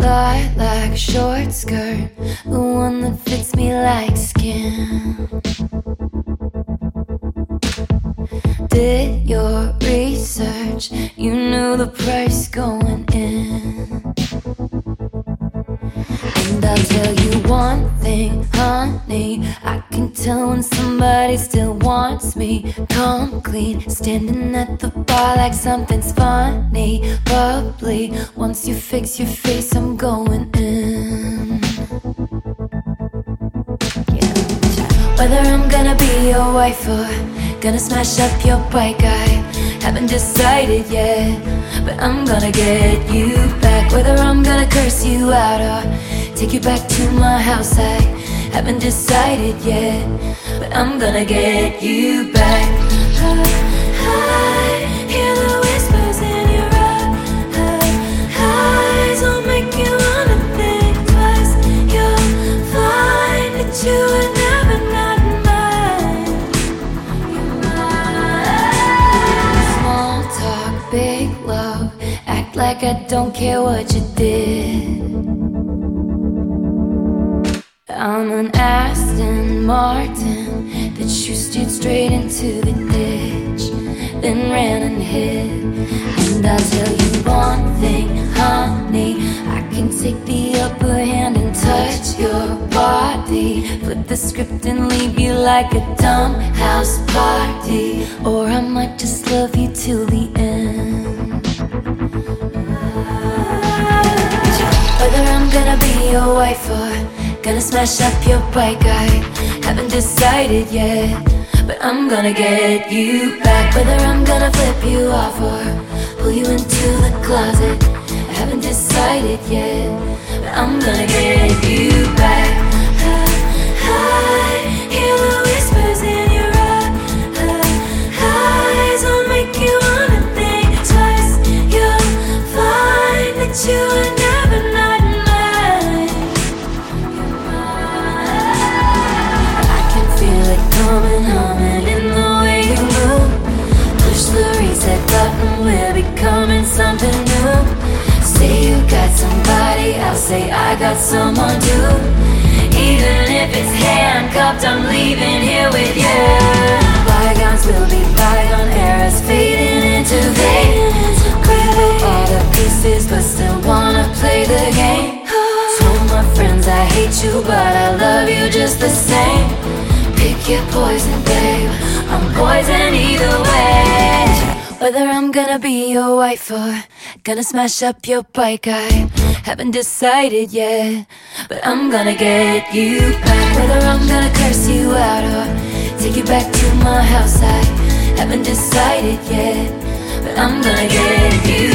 lilac short skirt, the one that fits me like skin. Did your research, you knew the price going in. And I'll tell you one thing, honey, I can tell when somebody still wants me. Come clean, standing at the bar like something's funny, bubbly. Once you fix your face, I'm going in. Yeah. Whether I'm gonna be your wife or gonna smash up your bike, I haven't decided yet, but I'm gonna get you back. Whether I'm gonna curse you out or take you back to my house, I haven't decided yet, but I'm gonna get you back. I hear the whispers in your eyes, will make you wanna think twice. You'll find that you were never not mine. You're mine. Small talk, big love, act like I don't care what you did. I'm an Aston Martin that you steered straight into the ditch, then ran and hid. And I'll tell you one thing, honey, I can take the upper hand and touch your body, flip the script and leave you like a dumb house party. Or I might just love you till the end. Whether I'm gonna be your wife or gonna smash up your bike, I haven't decided yet, but I'm gonna get you back. Whether I'm gonna flip you off or pull you into the closet, I haven't decided yet, but I'm gonna get you back. I hear the whispers in your eyes, will make you wanna think twice. You'll find that you were never not mine. Coming, humming in the way you move. Push the reset button, we're becoming something new. Say you got somebody, I'll say I got someone too. Even if it's handcuffed, I'm leaving here with you. Bygones will be bygone, eras fading into vain. Grab all the pieces, but still wanna play the game. Told my friends I hate you, but I love you just the same. Pick your poison, babe, I'm poison either way. Whether I'm gonna be your wife or gonna smash up your bike, I haven't decided yet, but I'm gonna get you back. Whether I'm gonna curse you out or take you back to my house, I haven't decided yet, but I'm gonna get you